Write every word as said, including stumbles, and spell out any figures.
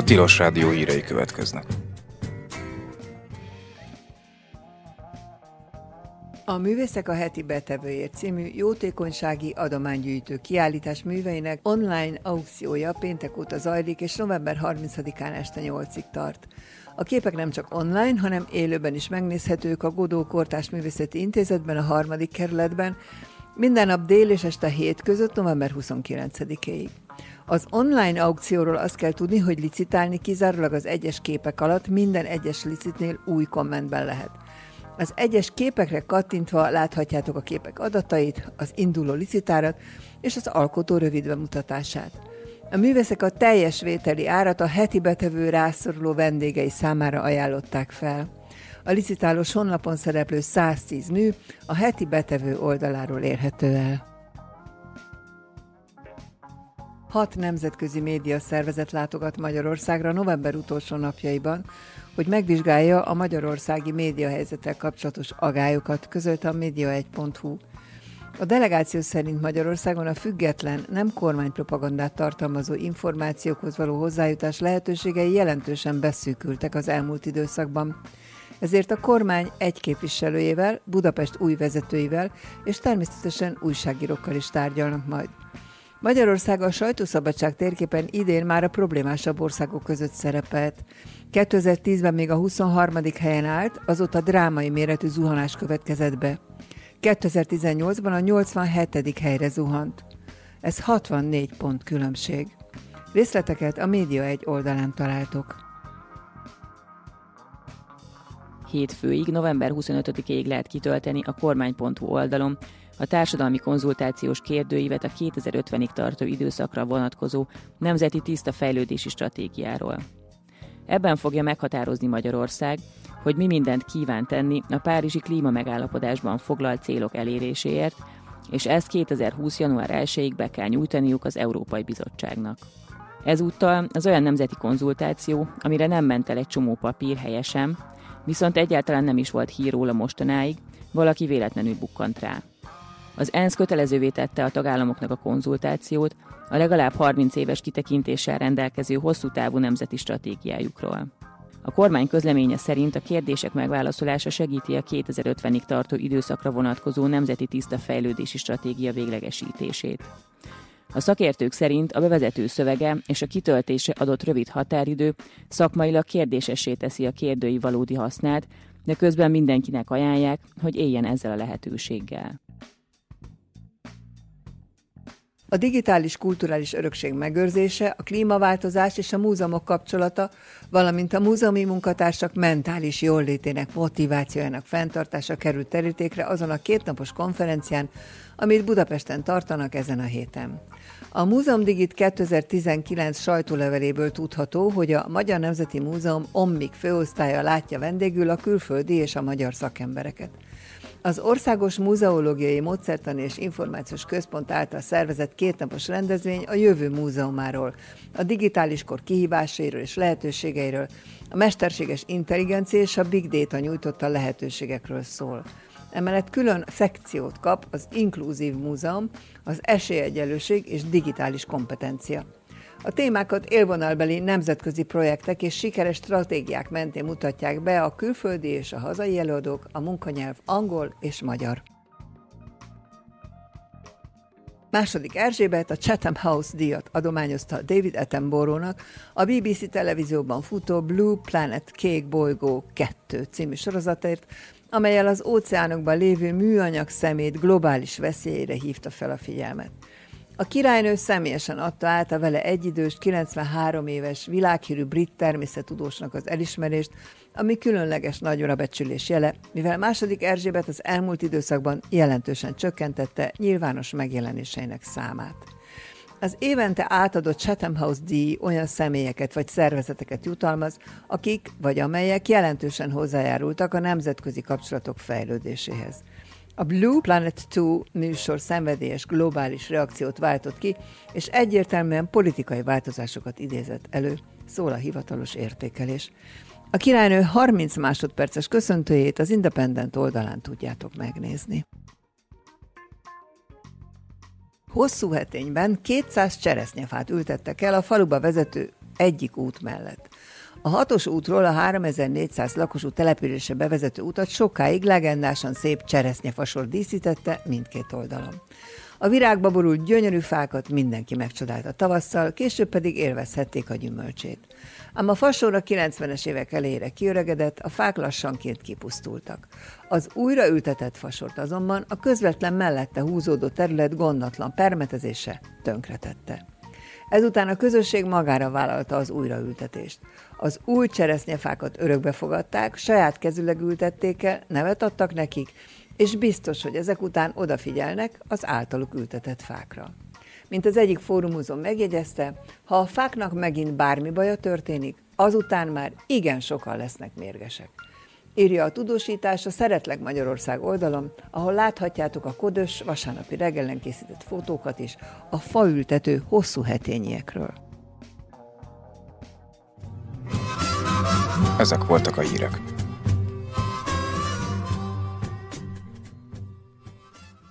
Tilos Rádió hírei következnek. A Művészek a heti betevőért című jótékonysági adománygyűjtő kiállítás műveinek online aukciója péntek óta zajlik, és november harmincadikán este nyolcig tart. A képek nem csak online, hanem élőben is megnézhetők a Godó Kortárs Művészeti Intézetben, a harmadik kerületben, minden nap dél és este hét között november huszonkilencedikéig. Az online aukcióról azt kell tudni, hogy licitálni kizárólag az egyes képek alatt minden egyes licitnél új kommentben lehet. Az egyes képekre kattintva láthatjátok a képek adatait, az induló licitárat és az alkotó rövid bemutatását. A művészek a teljes vételi árat a heti betevő rászoruló vendégei számára ajánlották fel. A licitálós honlapon szereplő száztíz mű a heti betevő oldaláról érhető el. Hat nemzetközi médiaszervezet látogat Magyarországra november utolsó napjaiban, hogy megvizsgálja a magyarországi médiahelyzettel kapcsolatos agályokat, közölte a média egy pont hu. A delegáció szerint Magyarországon a független, nem kormánypropagandát tartalmazó információkhoz való hozzájutás lehetőségei jelentősen beszűkültek az elmúlt időszakban. Ezért a kormány egy képviselőjével, Budapest új vezetőivel és természetesen újságírókkal is tárgyalnak majd. Magyarország a sajtószabadság térképen idén már a problémásabb országok között szerepelt. kétezer-tízben még a huszonharmadik helyen állt, azóta drámai méretű zuhanás következett be. kétezer-tizennyolcban a nyolcvanhetedik helyre zuhant. Ez hatvannégy pont különbség. Részleteket a Média egy oldalán találtok. Hétfőig, november huszonötödikéig lehet kitölteni a kormány pont hu oldalon a társadalmi konzultációs kérdőívet a kétezer-ötvenig tartó időszakra vonatkozó Nemzeti Tiszta Fejlődési Stratégiáról. Ebben fogja meghatározni Magyarország, hogy mi mindent kíván tenni a párizsi klímamegállapodásban foglalt célok eléréséért, és ezt kétezer-húsz. január elsejéig be kell nyújtaniuk az Európai Bizottságnak. Ezúttal az olyan nemzeti konzultáció, amire nem ment el egy csomó papír helyesen, viszont egyáltalán nem is volt hír róla mostanáig, valaki véletlenül bukkant rá. Az ENSZ kötelezővé tette a tagállamoknak a konzultációt a legalább harminc éves kitekintéssel rendelkező hosszú távú nemzeti stratégiájukról. A kormány közleménye szerint a kérdések megválaszolása segíti a kétezer-ötvenig tartó időszakra vonatkozó Nemzeti Tiszta Fejlődési Stratégia véglegesítését. A szakértők szerint a bevezető szövege és a kitöltése adott rövid határidő szakmailag kérdésessé teszi a kérdői valódi hasznát, de közben mindenkinek ajánlják, hogy éljen ezzel a lehetőséggel. A digitális kulturális örökség megőrzése, a klímaváltozás és a múzeumok kapcsolata, valamint a múzeumi munkatársak mentális jóllétének motivációjának fenntartása került terítékre azon a kétnapos konferencián, amit Budapesten tartanak ezen a héten. A Múzeum Digit kétezer-tizenkilenc sajtóleveléből tudható, hogy a Magyar Nemzeti Múzeum Ommik főosztálya látja vendégül a külföldi és a magyar szakembereket. Az Országos Múzeológiai Módszertani és Információs Központ által szervezett kétnapos rendezvény a jövő múzeumáról, a digitális kor kihívásairól és lehetőségeiről, a mesterséges intelligencia és a big data nyújtotta lehetőségekről szól. Emellett külön szekciót kap az inkluzív múzeum, az esélyegyenlőség és digitális kompetencia. A témákat élvonalbeli nemzetközi projektek és sikeres stratégiák mentén mutatják be a külföldi és a hazai előadók, a munkanyelv angol és magyar. Második Erzsébet a Chatham House díjat adományozta David Attenborough-nak a bé bé cé televízióban futó Blue Planet Kék bolygó kettő című sorozatért, amellyel az óceánokban lévő műanyag szemét globális veszélyére hívta fel a figyelmet. A királynő személyesen adta át a vele egyidős, kilencvenhárom éves világhírű brit természettudósnak az elismerést, ami különleges nagyra becsülés jele, mivel második Erzsébet az elmúlt időszakban jelentősen csökkentette nyilvános megjelenéseinek számát. Az évente átadott Chatham House díj olyan személyeket vagy szervezeteket jutalmaz, akik vagy amelyek jelentősen hozzájárultak a nemzetközi kapcsolatok fejlődéséhez. A Blue Planet kettő műsor szenvedélyes globális reakciót váltott ki, és egyértelműen politikai változásokat idézett elő, szól a hivatalos értékelés. A királynő harminc másodperces köszöntőjét az Independent oldalán tudjátok megnézni. Hosszúhetényben kétszáz cseresznyefát ültettek el a faluba vezető egyik út mellett. A hatos útról a háromezer-négyszáz lakosú településre bevezető utat sokáig legendásan szép cseresznyefasor díszítette mindkét oldalon. A virágba borult gyönyörű fákat mindenki megcsodálta tavasszal, később pedig élvezhették a gyümölcsét. Ám a fasor a kilencvenes évek elejére kiöregedett, a fák lassanként kipusztultak. Az újraültetett fasort azonban a közvetlen mellette húzódó terület gondatlan permetezése tönkretette. Ezután a közösség magára vállalta az újraültetést. Az új cseresznyefákat örökbe fogadták, saját kezüleg ültették el, nevet adtak nekik, és biztos, hogy ezek után odafigyelnek az általuk ültetett fákra. Mint az egyik fórumozón megjegyezte, ha a fáknak megint bármi baja történik, azután már igen sokan lesznek mérgesek. Írja a tudósítás a Szeretlek Magyarország oldalon, ahol láthatjátok a kodös vasárnapi reggelen készített fotókat is a faültető hosszú hetényiekről. Ezek voltak a hírek.